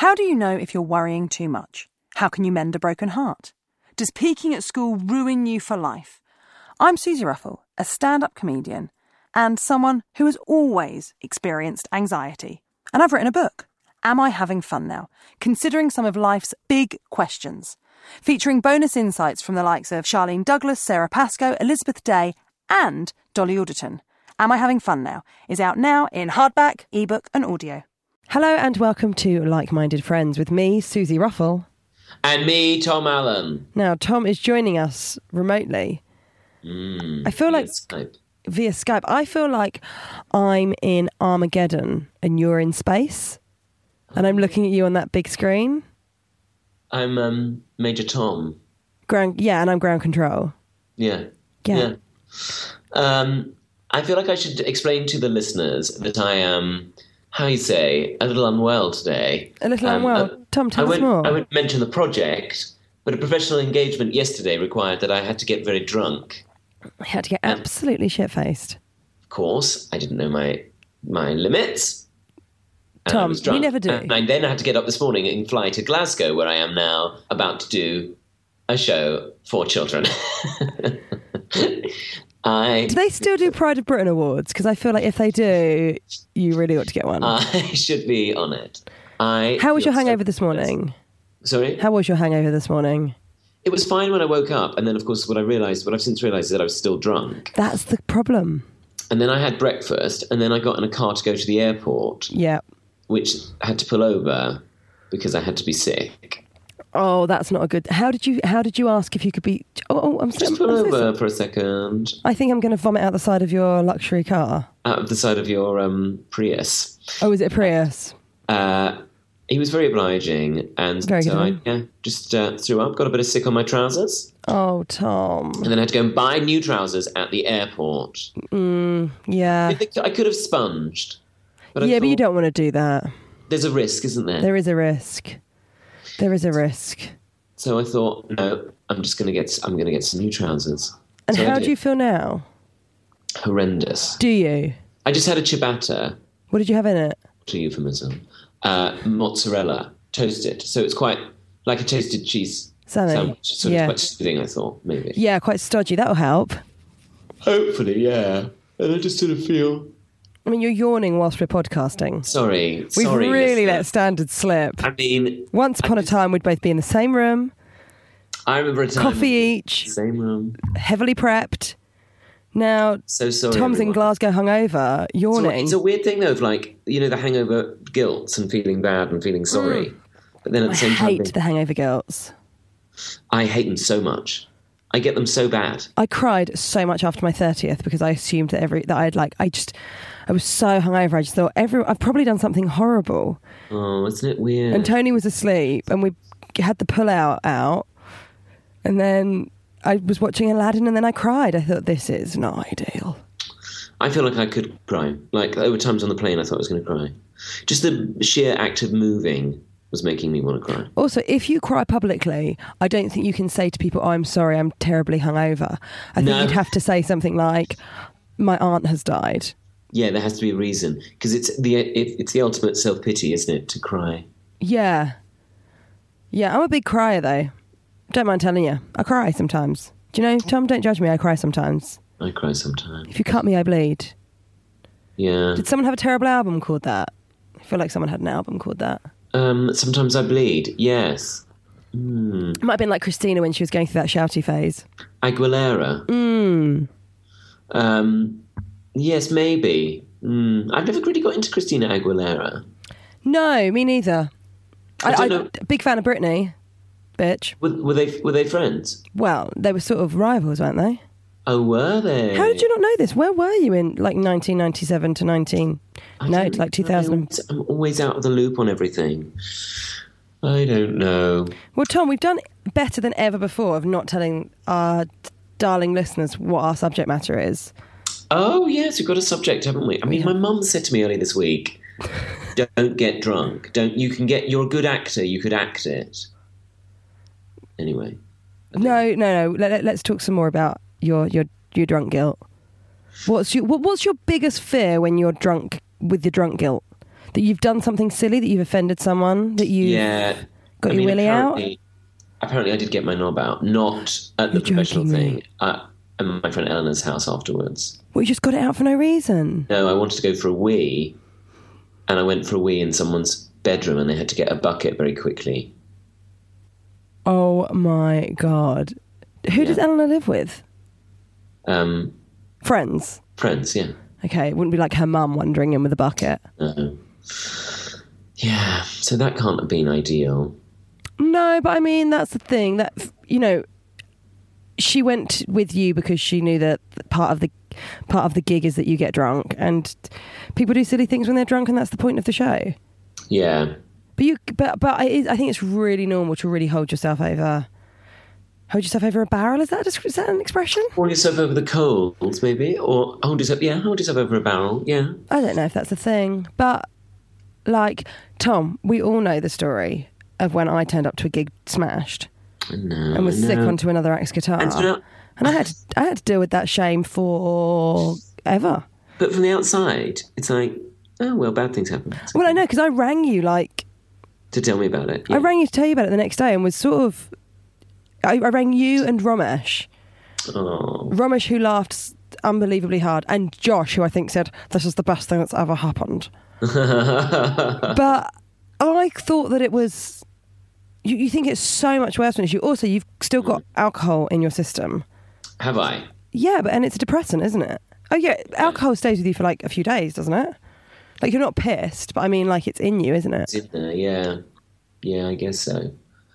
How do you know if you're worrying too much? How can you mend a broken heart? Does peaking at school ruin you for life? I'm Susie Ruffle, a stand-up comedian and someone who has always experienced anxiety. And I've written a book, Am I Having Fun Now? Considering some of life's big questions. Featuring bonus insights from the likes of Charlene Douglas, Sarah Pascoe, Elizabeth Day and Dolly Alderton. Am I Having Fun Now? Is out now in hardback, ebook and audio. Hello and welcome to Like-Minded Friends with me, Susie Ruffle. And me, Tom Allen. Now, Tom is joining us remotely. I feel like via Skype. I feel like I'm in Armageddon and you're in space. And I'm looking at you on that big screen. I'm Major Tom. And I'm ground control. Yeah. I feel like I should explain to the listeners that I am, how you say, a little unwell today. A little unwell? Tom, tell us more. I won't mention the project, but a professional engagement yesterday required that I had to get very drunk. I had to get absolutely shit-faced. Of course, I didn't know my limits. Tom, you never do. And then I had to get up this morning and fly to Glasgow, where I am now about to do a show for children. Do they still do Pride of Britain Awards? Because I feel like if they do, you really ought to get one. I should be on it. How was your hangover this morning? Sorry? How was your hangover this morning? It was fine when I woke up. And then, of course, what I've since realised is that I was still drunk. That's the problem. And then I had breakfast, and then I got in a car to go to the airport. Yeah. Which had to pull over because I had to be sick. Oh, that's not a good... How did you ask if you could be... Just pull over for a second. I think I'm going to vomit out the side of your luxury car. Out of the side of your Prius. Oh, is it a Prius? He was very obliging, and very so good. I just threw up, got a bit of sick on my trousers. Oh, Tom. And then I had to go and buy new trousers at the airport. Yeah. I could have sponged. But but you don't want to do that. There's a risk, isn't there? There is a risk. There is a risk. So I thought, no, I'm going to get some new trousers. And how do you feel now? Horrendous. Do you? I just had a ciabatta. What did you have in it? To euphemism. Mozzarella, toasted. So it's quite like a toasted cheese sandwich. Sort of quite soothing, I thought, maybe. Yeah, quite stodgy. That'll help. Hopefully, yeah. And I just sort of feel... I mean, you're yawning whilst we're podcasting. Sorry. We've really let standards slip. I mean... Once upon a time, we'd both be in the same room. I remember a time... Coffee each. Same room. Heavily prepped. Now, so sorry, Tom's everyone. in Glasgow hungover, yawning. It's a weird thing, though, of like, the hangover guilt and feeling bad and feeling sorry. But then at the same time... I hate the hangover guilts. I hate them so much. I get them so bad. I cried so much after my 30th because I assumed that I was so hungover. I just thought I've probably done something horrible. Oh, isn't it weird? And Tony was asleep, and we had the pull-out out, and then I was watching Aladdin, and then I cried. I thought, this is not ideal. I feel like I could cry. Like, there were times on the plane I thought I was going to cry. Just the sheer act of moving was making me want to cry. Also, if you cry publicly, I don't think you can say to people, I'm sorry, I'm terribly hungover. I think you'd have to say something like, my aunt has died. Yeah, there has to be a reason. Because it's the ultimate self-pity, isn't it, to cry? Yeah. Yeah, I'm a big crier, though. Don't mind telling you. I cry sometimes. Do you know, Tom, don't judge me, I cry sometimes. I cry sometimes. If you cut me, I bleed. Yeah. Did someone have a terrible album called that? I feel like someone had an album called that. Sometimes I bleed, yes. It might have been like Christina when she was going through that shouty phase. Aguilera. Yes, maybe. I've never really got into Christina Aguilera. No, me neither. I'm big fan of Britney, bitch. Were they friends? Well, they were sort of rivals, weren't they? Oh, were they? How did you not know this? Where were you in like 1997 to 2000? I'm always out of the loop on everything. I don't know. Well, Tom, we've done better than ever before of not telling our darling listeners what our subject matter is. Oh, yes, we've got a subject, haven't we? I mean, my mum said to me earlier this week, don't get drunk. You're a good actor, you could act it. Anyway. No. Let's talk some more about your drunk guilt. What's your biggest fear when you're drunk with your drunk guilt? That you've done something silly, that you've offended someone, that you've got your willy out? Apparently I did get my knob out, not at the professional thing, at my friend Eleanor's house afterwards. Well, you just got it out for no reason? No, I wanted to go for a wee, and I went for a wee in someone's bedroom, and they had to get a bucket very quickly. Oh my God. Who does Eleanor live with? Friends? Friends, yeah. Okay, it wouldn't be like her mum wandering in with a bucket. Yeah, so that can't have been ideal. No, but I mean, that's the thing, that, you know, she went with you because she knew that part of the gig is that you get drunk, and people do silly things when they're drunk, and that's the point of the show. Yeah. But I think it's really normal to really hold yourself over a barrel. Is that an expression? Hold yourself over the coals, maybe, or hold yourself over a barrel. Yeah. I don't know if that's a thing, but like Tom, we all know the story of when I turned up to a gig smashed and was sick onto another ex guitar, and I had to deal with that shame forever. But from the outside, it's like, oh well, bad things happen. Well, I know, because I rang you to tell me about it. Yeah. I rang you to tell you about it the next day, and was sort of. I rang you and Romesh. Oh. Romesh, who laughed unbelievably hard, and Josh, who I think said, "This is the best thing that's ever happened." But I thought that it was. You think it's so much worse when you've still got alcohol in your system. Have I? Yeah, and it's a depressant, isn't it? Oh yeah, alcohol stays with you for like a few days, doesn't it? Like, you're not pissed, but I mean, like, it's in you, isn't it? It's in there, yeah. Yeah, I guess so.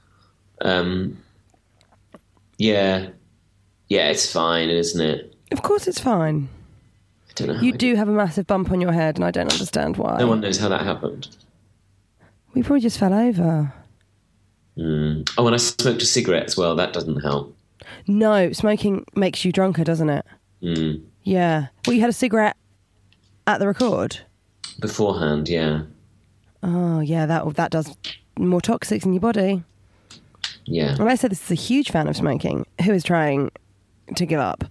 Yeah, it's fine, isn't it? Of course it's fine. I don't know how you do have a massive bump on your head, and I don't understand why. No one knows how that happened. We probably just fell over. Oh, and I smoked a cigarette as well. That doesn't help. No, smoking makes you drunker, doesn't it? Yeah. Well, you had a cigarette at the record? Beforehand, yeah. Oh, yeah, that does more toxics in your body. Yeah. Well, I said this is a huge fan of smoking who is trying to give up.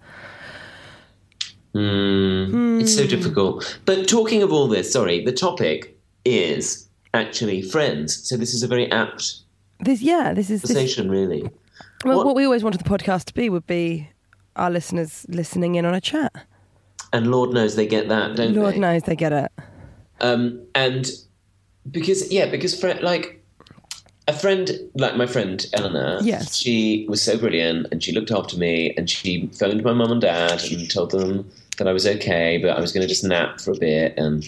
It's so difficult. But talking of all this, the topic is actually friends. So this is a very apt conversation, really. Well, what we always wanted the podcast to be would be our listeners listening in on a chat. And Lord knows they get that, don't they? Lord knows they get it. And because a friend, like my friend Eleanor, yes, she was so brilliant, and she looked after me, and she phoned my mum and dad and told them that I was okay, but I was going to just nap for a bit, and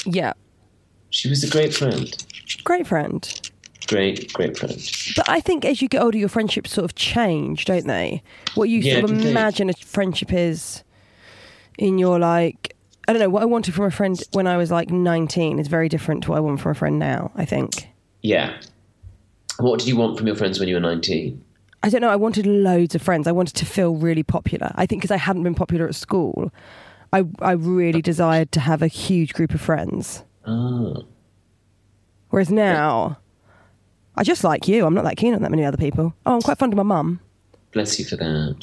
she was a great friend. Great friend. Great friend. But I think as you get older, your friendships sort of change, don't they? What you sort of imagine a friendship is in your, like, I don't know, what I wanted from a friend when I was like 19 is very different to what I want from a friend now, I think. Yeah. What did you want from your friends when you were 19? I don't know. I wanted loads of friends. I wanted to feel really popular. I think because I hadn't been popular at school, I really desired to have a huge group of friends. Oh. Whereas now, I just like you. I'm not that keen on that many other people. Oh, I'm quite fond of my mum. Bless you for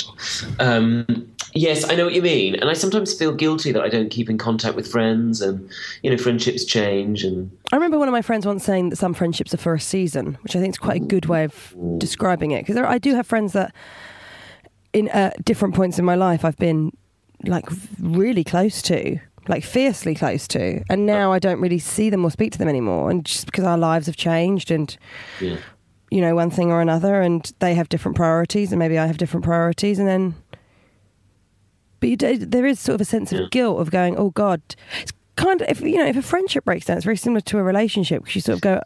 that. Yes, I know what you mean. And I sometimes feel guilty that I don't keep in contact with friends, and, friendships change. And I remember one of my friends once saying that some friendships are for a season, which I think is quite a good way of describing it. Because I do have friends that in different points in my life I've been like really close to, like fiercely close to. And now I don't really see them or speak to them anymore. And just because our lives have changed and, one thing or another, and they have different priorities and maybe I have different priorities, and then... But there is sort of a sense of guilt of going, oh God, it's kind of, if a friendship breaks down, it's very similar to a relationship, because you sort of go,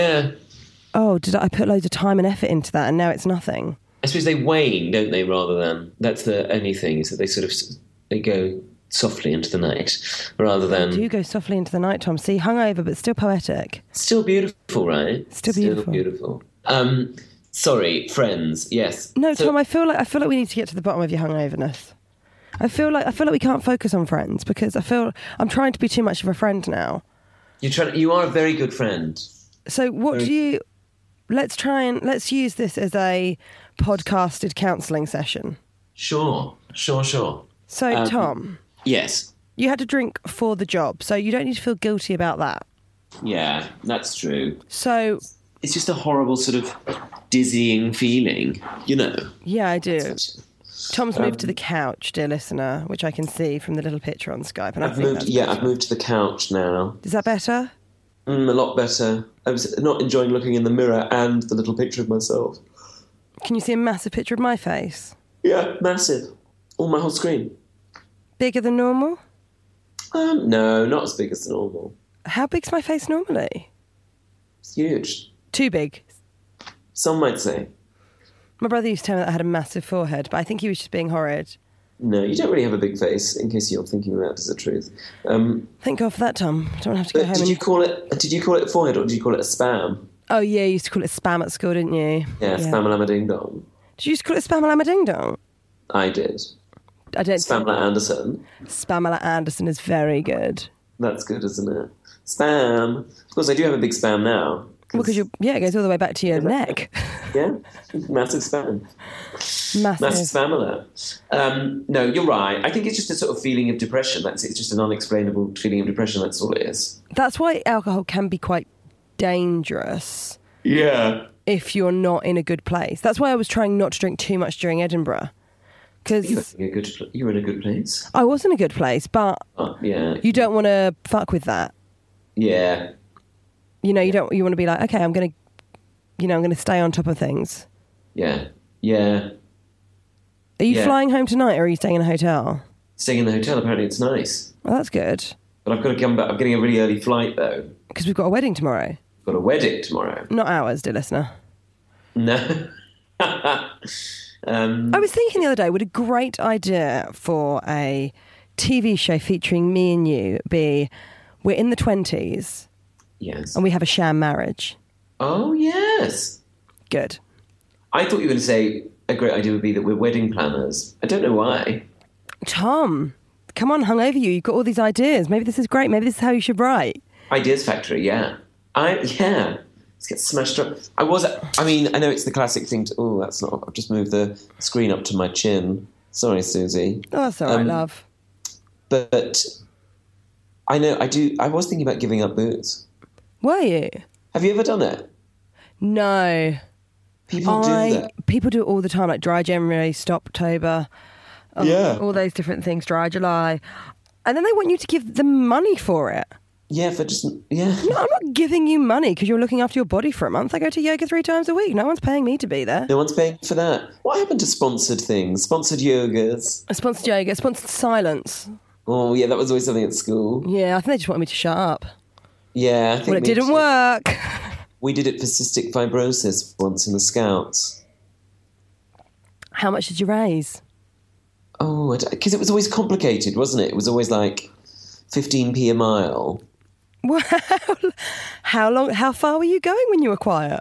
oh, I put loads of time and effort into that, and now it's nothing. I suppose they wane, don't they, rather than, that's the only thing, is that they go softly into the night, rather than... They do go softly into the night, Tom. See, hungover, but still poetic. Still beautiful, right? Still beautiful. Sorry, friends, yes. No, Tom, I feel like we need to get to the bottom of your hungoverness. I feel like we can't focus on friends, because I feel I'm trying to be too much of a friend now. You are a very good friend. So let's use this as a podcasted counselling session. Sure. So, Tom. Yes. You had to drink for the job, so you don't need to feel guilty about that. Yeah, that's true. So it's just a horrible sort of dizzying feeling, you know. Yeah, I do. Tom's moved to the couch, dear listener, which I can see from the little picture on Skype. And I've moved to the couch now. Is that better? A lot better. I was not enjoying looking in the mirror and the little picture of myself. Can you see a massive picture of my face? Yeah, massive. On my whole screen. Bigger than normal? No, not as big as normal. How big's my face normally? It's huge. Too big? Some might say. My brother used to tell me that I had a massive forehead, but I think he was just being horrid. No, you don't really have a big face, in case you're thinking that is the truth. Thank God for that, Tom. I don't have to go home. Did you call it a forehead, or did you call it a spam? Oh, yeah, you used to call it spam at school, didn't you? Yeah, Spam-a-lama ding-dong. Did you used to call it spam-a-lama ding-dong? I did. I don't. Spamala Anderson. Spamala Anderson is very good. That's good, isn't it? Spam. Of course, I do have a big spam now. Well, because it goes all the way back to your neck. Yeah, massive spam. Massive spamala. No, you're right. I think it's just a sort of feeling of depression. That's it. It's just an unexplainable feeling of depression. That's all it is. That's why alcohol can be quite dangerous. Yeah. If you're not in a good place. That's why I was trying not to drink too much during Edinburgh. Because you were in a good place. I was in a good place, but yeah, you don't want to fuck with that. Yeah. You know, you want to be like, okay, I'm going to stay on top of things. Yeah. Yeah. Are you flying home tonight, or are you staying in a hotel? Staying in the hotel. Apparently, it's nice. Well, that's good. But I've got to come back. I'm getting a really early flight though. Because we've got a wedding tomorrow. Got a wedding tomorrow. Not ours, dear listener. No. I was thinking the other day, would a great idea for a TV show featuring me and you be, we're in the 20s. Yes. And we have a sham marriage. Oh, yes. Good. I thought you were going to say a great idea would be that we're wedding planners. I don't know why. Tom, come on, hung over you. You've got all these ideas. Maybe this is great. Maybe this is how you should write. Ideas Factory, yeah. Let's get smashed up. I know it's the classic thing to... Oh, that's not... I've just moved the screen up to my chin. Sorry, Susie. Oh, that's all right, love. But I know, I was thinking about giving up booze. Were you? Have you ever done it? No. People do that. People do it all the time, like Dry January, Stoptober. All those different things, Dry July. And then they want you to give them money for it. Yeah, No, I'm not giving you money because you're looking after your body for a month. I go to yoga 3 times a week. No one's paying me to be there. No one's paying for that. What happened to sponsored things? Sponsored yogas? Sponsored yoga, sponsored silence. Oh, yeah, that was always something at school. Yeah, I think they just wanted me to shut up. Yeah, I think it didn't work. We did it for cystic fibrosis once in the Scouts. How much did you raise? Oh, because it was always complicated, wasn't it? It was always like 15p a mile. Well, how far were you going when you were quiet?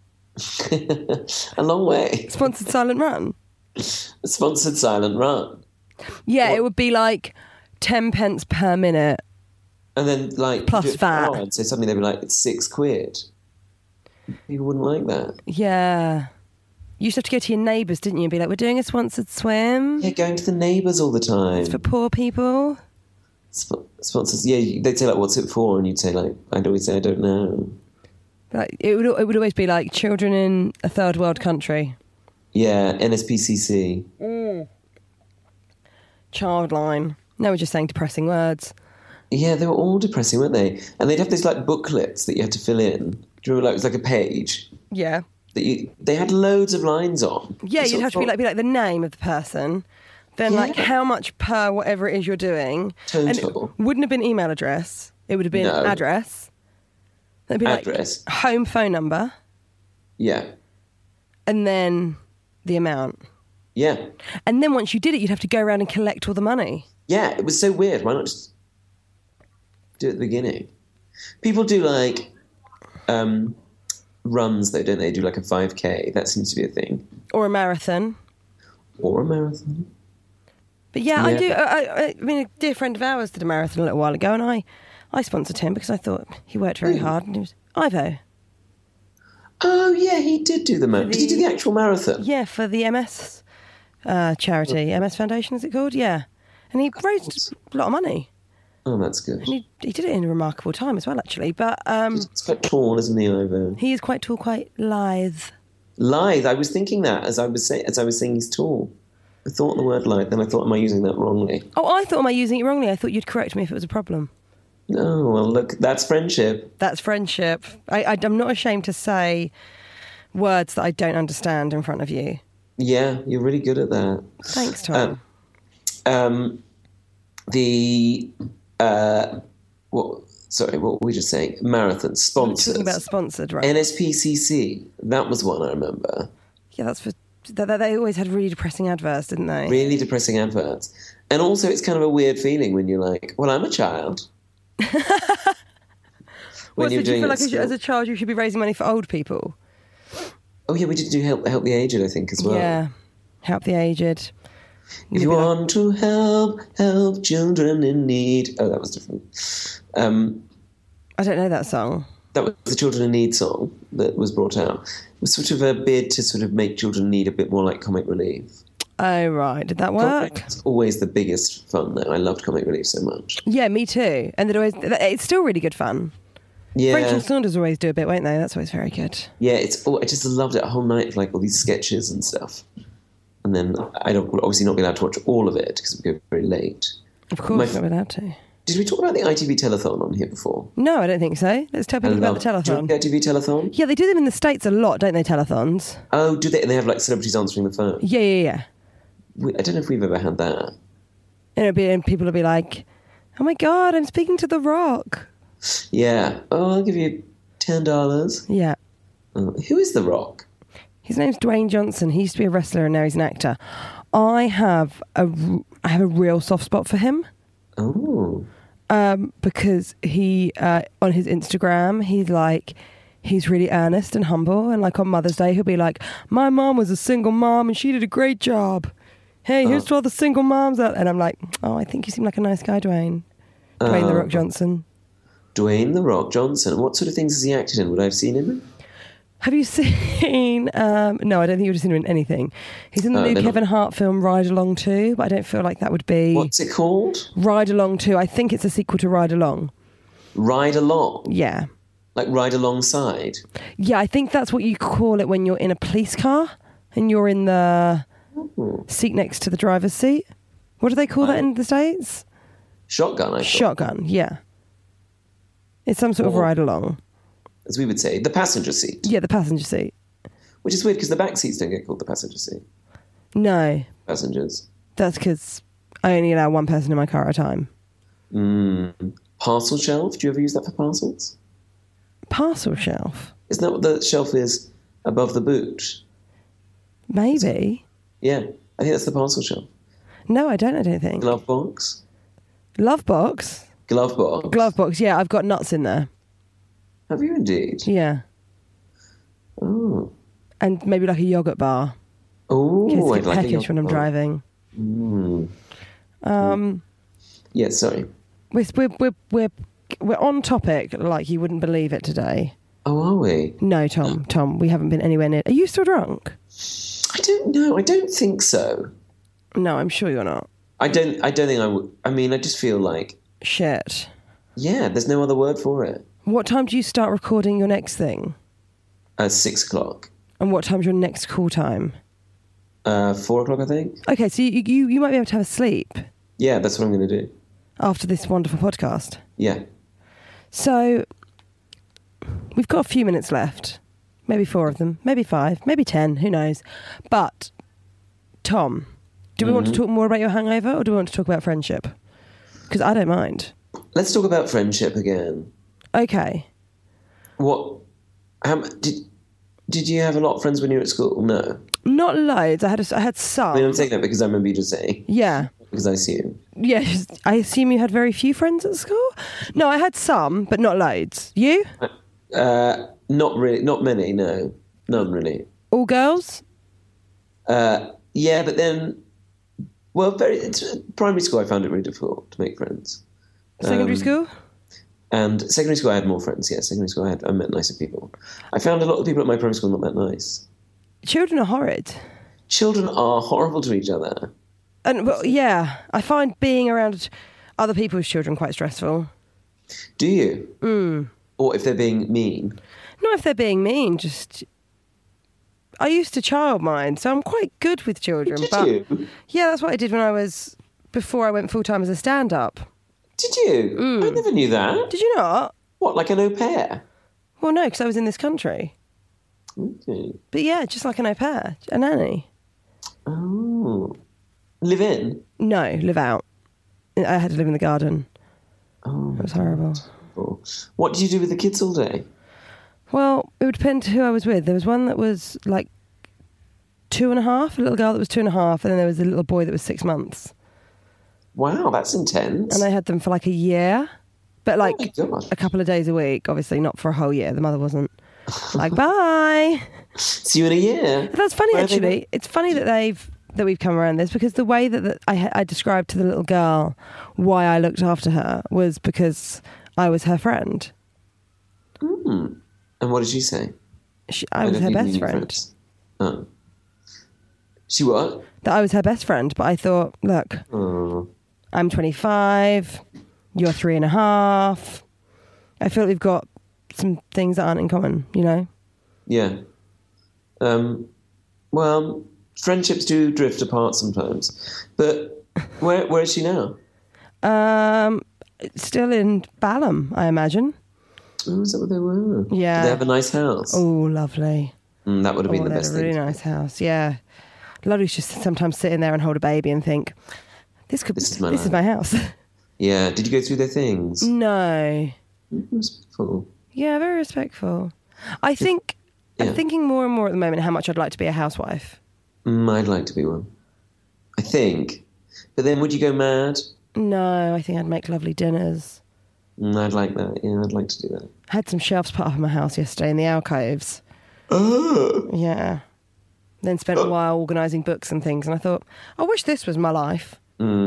A long way. Sponsored silent run? A sponsored silent run. Yeah, it would be like 10 pence per minute. And then like... Plus VAT. So suddenly they'd be like, it's £6. People wouldn't like that. Yeah. You used to have to go to your neighbours, didn't you? And be like, we're doing a sponsored swim. Yeah, going to the neighbours all the time. It's for poor people. Sponsors, yeah, they'd say like, what's it for? And you'd say like, I'd always say, I don't know. Like, it would always be like children in a third world country. Yeah, NSPCC. Childline. No, we're just saying depressing words. Yeah, they were all depressing, weren't they? And they'd have these like booklets that you had to fill in. Do you remember, like, it was like a page? Yeah. They had loads of lines on. Yeah, you'd have to be like the name of the person, then like how much per whatever it is you're doing. Total. And it wouldn't have been email address. It would have been address. It'd be address. Like home phone number. Yeah. And then the amount. Yeah. And then once you did it, you'd have to go around and collect all the money. Yeah, it was so weird. Why not just do it at the beginning? People do like runs, though, don't they? Do like a 5K. That seems to be a thing. Or a marathon. But yeah, I do. I mean, a dear friend of ours did a marathon a little while ago, and I sponsored him because I thought he worked very hard, and it was Ivo. Oh yeah, he did do the marathon. Did he do the actual marathon? Yeah, for the MS charity, MS Foundation, is it called? Yeah, and he raised a lot of money. Oh, that's good. And he did it in a remarkable time as well, actually. But he's quite tall, isn't he, Ivo? He is quite tall, quite lithe. Lithe. I was thinking that as I was saying he's tall. I thought the word lithe, then I thought, am I using that wrongly? Oh, I thought, am I using it wrongly? I thought you'd correct me if it was a problem. No, well, look, that's friendship. That's friendship. I'm not ashamed to say words that I don't understand in front of you. Yeah, you're really good at that. Thanks, Tom. What were we just saying? Marathon sponsors. We're talking about sponsored, right? NSPCC. That was one I remember. Yeah, that's for. They always had really depressing adverts, didn't they? Really depressing adverts. And also, it's kind of a weird feeling when you're like, well, I'm a child. Do you feel like as a child you should be raising money for old people? Oh, yeah, we did do help the aged, I think, as well. Yeah, help the aged. If you want to help children in need. Oh, that was different. I don't know that song. That was the Children in Need song that was brought out. It was sort of a bid to sort of make Children in Need a bit more like Comic Relief. Oh, right. Did that work? It's always the biggest fun, though. I loved Comic Relief so much. Yeah, me too. And it's still really good fun. Yeah. French and Saunders always do a bit, won't they? That's always very good. Yeah, I just loved it a whole night of like all these sketches and stuff. And then would obviously not be allowed to watch all of it because it would go very late. Of course, not allowed to. Did we talk about the ITV telethon on here before? No, I don't think so. Let's tell people about the telethon. Do you ITV telethon? Yeah, they do them in the States a lot, don't they, telethons? Oh, do they? And they have like celebrities answering the phone? Yeah. I don't know if we've ever had that. And people will be like, oh my God, I'm speaking to The Rock. Yeah. Oh, I'll give you $10. Yeah. Who is The Rock? His name's Dwayne Johnson. He used to be a wrestler and now he's an actor. I have a real soft spot for him. Oh. Because he, on his Instagram, he's really earnest and humble. And like on Mother's Day, he'll be like, my mom was a single mom and she did a great job. Hey, here's to all the single moms out. And I'm like, oh, I think you seem like a nice guy, Dwayne. Dwayne The Rock Johnson. Dwayne The Rock Johnson. What sort of things has he acted in? Would I have seen him in? Have you seen... no, I don't think you would have seen him in anything. He's in the new Kevin Hart film Ride Along 2, but I don't feel like that would be... What's it called? Ride Along 2. I think it's a sequel to Ride Along. Ride Along? Yeah. Like Ride Alongside? Yeah, I think that's what you call it when you're in a police car and you're in the seat next to the driver's seat. What do they call that in the States? Shotgun, I thought. Shotgun, yeah. It's some sort of ride along. As we would say, the passenger seat. Yeah, the passenger seat. Which is weird because the back seats don't get called the passenger seat. No. Passengers. That's because I only allow one person in my car at a time. Parcel shelf? Do you ever use that for parcels? Parcel shelf? Isn't that what the shelf is above the boot? Maybe. Yeah, I think that's the parcel shelf. No, I don't think. Glove box? Love box? Glove box. Glove box, yeah, I've got nuts in there. Have you indeed? Yeah. Oh. And maybe like a yoghurt bar. Oh, I'd like a yogurt when I'm driving. Yeah, sorry. We're on topic like you wouldn't believe it today. Oh, are we? No, Tom, we haven't been anywhere near. Are you still drunk? I don't know. I don't think so. No, I'm sure you're not. I don't think I would. I mean, I just feel like... Shit. Yeah, there's no other word for it. What time do you start recording your next thing? 6 o'clock. And what time's your next call time? 4 o'clock, I think. Okay, so you might be able to have a sleep. Yeah, that's what I'm going to do. After this wonderful podcast. Yeah. So, we've got a few minutes left. Maybe 4 of them, maybe 5, maybe 10, who knows. But, Tom, do we want to talk more about your hangover or do we want to talk about friendship? Because I don't mind. Let's talk about friendship again. Okay. What? Did you have a lot of friends when you were at school? No. Not loads. I had some. I mean, I'm saying that because I remember you just saying. Yeah. Because I assume. Yeah, I assume you had very few friends at school? No, I had some, but not loads. You? Not really. Not many, no. None really. All girls? Yeah, but then... Well, primary school I found it really difficult to make friends. Secondary school? And secondary school I had more friends, yeah. Secondary school I met nicer people. I found a lot of people at my primary school not that nice. Children are horrid. Children are horrible to each other. And well, yeah, I find being around... Other people's children quite stressful. Do you? Or if they're being mean? Not if they're being mean, just... I used to childmind, so I'm quite good with children. Did but you? Yeah, that's what I did before I went full-time as a stand-up. Did you? I never knew that. Did you not? What, like an au pair? Well, no, because I was in this country. Okay. But yeah, just like an au pair, a nanny. Oh. Live in? No, live out. I had to live in the garden. Oh. It was horrible. What did you do with the kids all day? Well, it would depend who I was with. There was one that was like 2.5, a little girl that was 2.5, and then there was a little boy that was 6 months. Wow, that's intense. And I had them for like a year, but like Oh my God. a couple of days a week, obviously not for a whole year. The mother wasn't like, bye. See you in a year. But that's funny, Where are they actually. It's funny that we've come around this, because the way that I described to the little girl why I looked after her was because I was her friend. And what did she say? I was her best friend. Friends. Oh. She what? That I was her best friend, but I thought, look, I'm 25, you're 3.5. I feel like we've got some things that aren't in common, you know? Yeah. Well, friendships do drift apart sometimes. But where is she now? Still in Balham, I imagine. Oh, is that what they were? Yeah. Do they have a nice house? Oh, lovely. That would have been the they best had a really thing. nice house, yeah. Lovely to just sometimes sit in there and hold a baby and think, this is my house. Yeah. Did you go through their things? No. Respectful. Yeah, very respectful. I'm thinking more and more at the moment how much I'd like to be a housewife. I'd like to be one. I think. But then would you go mad? No, I think I'd make lovely dinners. I'd like that. Yeah, I'd like to do that. I had some shelves put up in my house yesterday in the alcoves. Oh. Yeah. Then spent a while organising books and things, and I thought, I wish this was my life.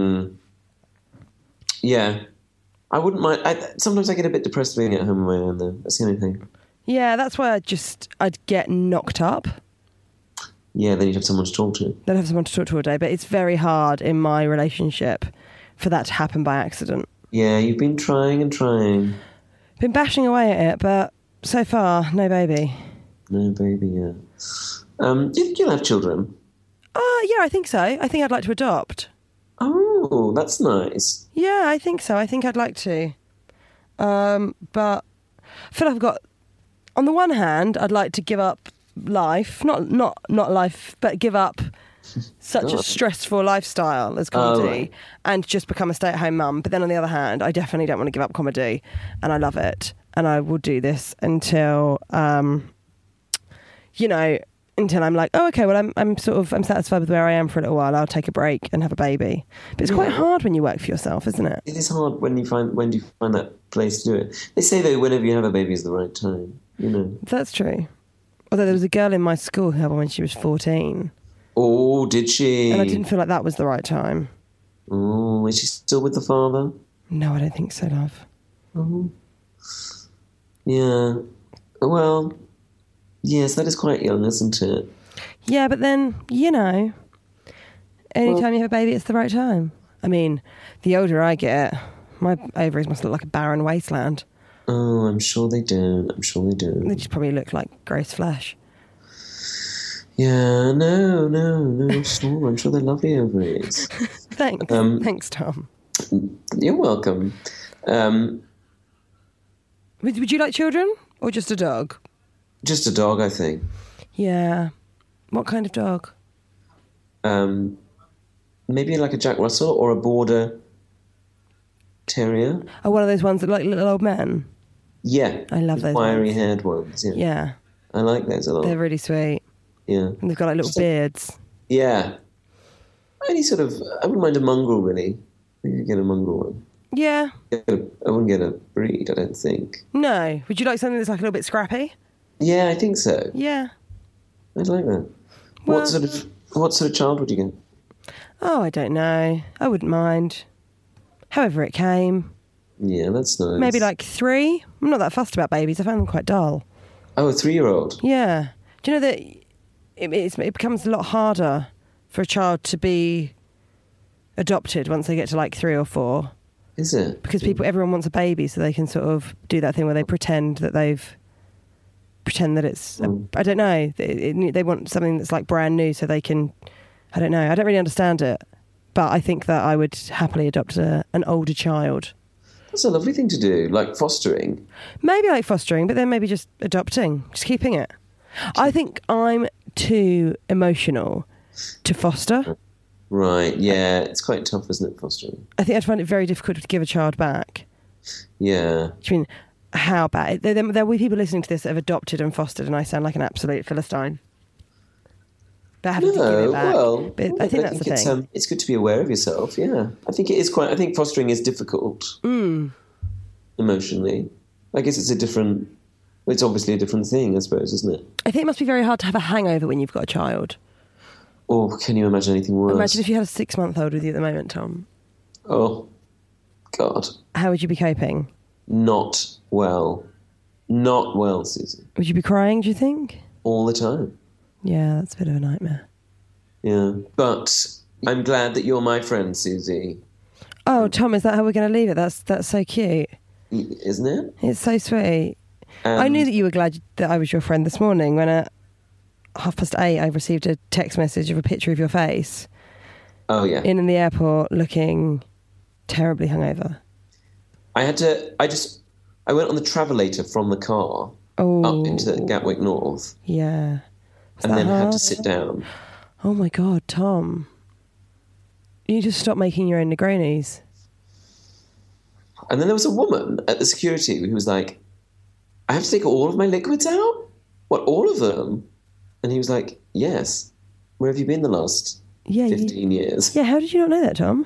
Yeah. I wouldn't mind. Sometimes I get a bit depressed being at home on my own, though. That's the only thing. Yeah, that's why I'd get knocked up. Yeah, then you'd have someone to talk to. Then I'd have someone to talk to all day, but it's very hard in my relationship for that to happen by accident. Yeah, you've been trying and trying. Been bashing away at it, but so far, no baby. No baby, yeah. Do you think you'll have children? Yeah, I think so. I think I'd like to adopt. Oh, that's nice. Yeah, I think so. I think I'd like to. But I feel like I've got... On the one hand, I'd like to give up life. Not life, but give up such a stressful lifestyle as comedy right. and just become a stay-at-home mum. But then on the other hand, I definitely don't want to give up comedy, and I love it. And I will do this until... until I'm like, oh, okay, well, I'm satisfied with where I am for a little while. I'll take a break and have a baby. But it's quite hard when you work for yourself, isn't it? It is hard when do you find that place to do it. They say though, whenever you have a baby is the right time. You know. That's true. Although there was a girl in my school who had one when she was 14. Oh, did she? And I didn't feel like that was the right time. Oh, is she still with the father? No, I don't think so, love. Oh. Yeah. Well. Yes, that is quite young, isn't it? Yeah, but then, anytime you have a baby, it's the right time. I mean, the older I get, my ovaries must look like a barren wasteland. Oh, I'm sure they do. They just probably look like gross flesh. Yeah, no, sure. I'm sure they're lovely ovaries. Thanks. Thanks, Tom. You're welcome. Would you like children or just a dog? Just a dog, I think. Yeah. What kind of dog? Maybe like a Jack Russell or a Border Terrier. Oh, one of those ones that look like little old men? Yeah. I love those wiry-haired ones, yeah. Yeah. I like those a lot. They're really sweet. Yeah. And they've got like little beards. Yeah. I wouldn't mind a mongrel, really. I think I'd get a mongrel one. Yeah. I wouldn't get a breed, I don't think. No. Would you like something that's like a little bit scrappy? Yeah, I think so. Yeah. I'd like that. Well, what sort of child would you get? Oh, I don't know. I wouldn't mind. However it came. Yeah, that's nice. Maybe like 3. I'm not that fussed about babies. I find them quite dull. Oh, a 3-year-old? Yeah. Do you know that it becomes a lot harder for a child to be adopted once they get to like 3 or 4? Is it? Because everyone wants a baby, so they can sort of do that thing where they pretend that it's, I don't know, they want something that's like brand new so they can, I don't know, I don't really understand it. But I think that I would happily adopt an older child. That's a lovely thing to do, like fostering. Maybe like fostering, but then maybe just adopting, just keeping it. I think I'm too emotional to foster. Right, yeah, it's quite tough, isn't it, fostering? I think I'd find it very difficult to give a child back. Yeah. I mean, how bad? There will be people listening to this that have adopted and fostered, and I sound like an absolute Philistine. But having to give it back. Well, but I think that's the thing. It's good to be aware of yourself, yeah. I think fostering is difficult emotionally. I guess it's obviously a different thing, I suppose, isn't it? I think it must be very hard to have a hangover when you've got a child. Or can you imagine anything worse? Imagine if you had a 6-month-old with you at the moment, Tom. Oh, God. How would you be coping? Not well. Not well, Susie. Would you be crying, do you think? All the time. Yeah, that's a bit of a nightmare. Yeah. But I'm glad that you're my friend, Susie. Oh, Tom, is that how we're going to leave it? That's so cute. Isn't it? It's so sweet. I knew that you were glad that I was your friend this morning when at 8:30 I received a text message of a picture of your face. Oh, yeah. In the airport looking terribly hungover. I went on the travelator from the car up into Gatwick North. Yeah. And then had to sit down. Oh my God, Tom. You need to stop making your own Negronis. And then there was a woman at the security who was like, I have to take all of my liquids out? What, all of them? And he was like, yes. Where have you been the last 15 years? Yeah, how did you not know that, Tom?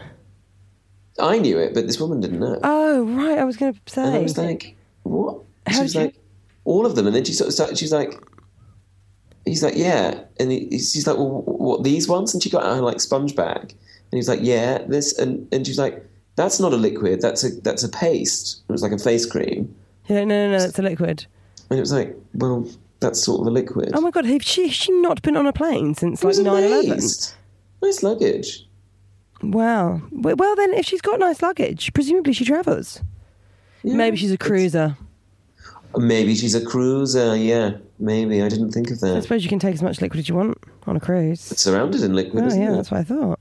I knew it, but this woman didn't know. Oh, right, I was going to say. And I was like, what? She was like, all of them. And then she sort of started, she's like, he's like, yeah. And she's like, well, what, these ones? And she got out her, like, sponge bag. And he's like, yeah, this. And she's like, that's not a liquid, that's a paste. It was like a face cream. Yeah, no, that's a liquid. And it was like, well, that's sort of a liquid. Oh my God, has she not been on a plane since like 9/11? Nice luggage. Wow. Well then, if she's got nice luggage, presumably she travels. Yeah, maybe she's a cruiser. Maybe she's a cruiser, yeah. Maybe, I didn't think of that. I suppose you can take as much liquid as you want on a cruise. It's surrounded in liquid, isn't it? Yeah, that's what I thought.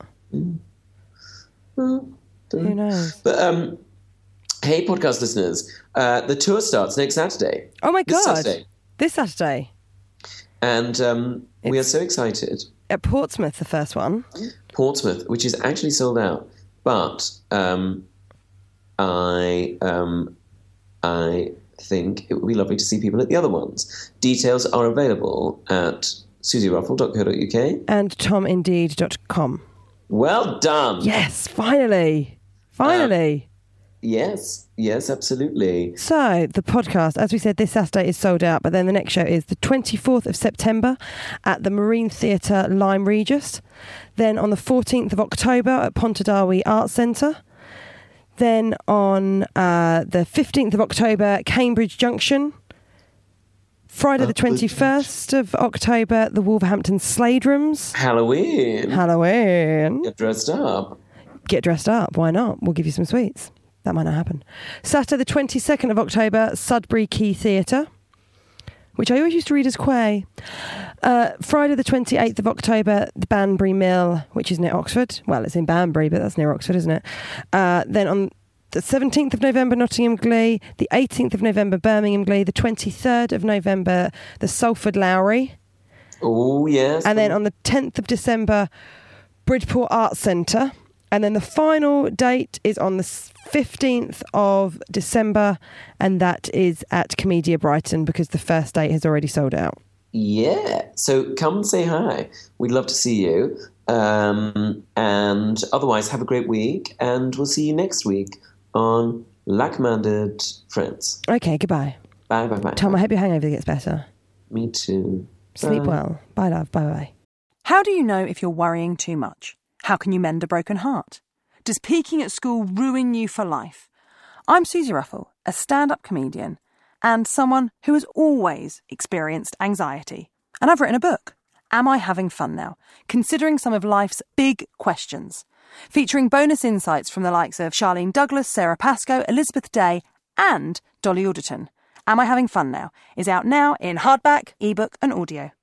Well, who knows? But, hey, podcast listeners, the tour starts next Saturday. Oh my God. This Saturday. And we are so excited. At Portsmouth, the first one. Portsmouth, which is actually sold out. But I think it would be lovely to see people at the other ones. Details are available at susieruffle.co.uk and tomindeed.com. Well done. Yes, finally. Yes, absolutely. So, the podcast, as we said, this Saturday is sold out, but then the next show is the 24th of September at the Marine Theatre, Lyme Regis. Then on the 14th of October at Pontardawe Arts Centre. Then on the 15th of October, Cambridge Junction. Friday the 21st of October, the Wolverhampton Slade Rooms. Halloween. Get dressed up. Why not? We'll give you some sweets. That might not happen. Saturday the 22nd of October, Sudbury Quay Theatre, which I always used to read as Quay. Friday the 28th of October, the Banbury Mill, which is near Oxford. Well, it's in Banbury, but that's near Oxford, isn't it? Then on the 17th of November, Nottingham Glee. The 18th of November, Birmingham Glee. The 23rd of November, the Salford Lowry. Oh, yes. And then on the 10th of December, Bridport Arts Centre. And then the final date is on the 15th of December, and that is at Comedia Brighton because the first date has already sold out. Yeah, so come and say hi. We'd love to see you. And otherwise, have a great week, and we'll see you next week on Like-Minded Friends. Okay, goodbye. Bye. Tom, I hope your hangover gets better. Me too. Sleep well. Bye, love. Bye. How do you know if you're worrying too much? How can you mend a broken heart? Does peaking at school ruin you for life? I'm Susie Ruffle, a stand-up comedian and someone who has always experienced anxiety. And I've written a book, Am I Having Fun Now? Considering some of life's big questions. featuring bonus insights from the likes of Charlene Douglas, Sarah Pascoe, Elizabeth Day and Dolly Alderton. Am I Having Fun Now is out now in hardback, ebook and audio.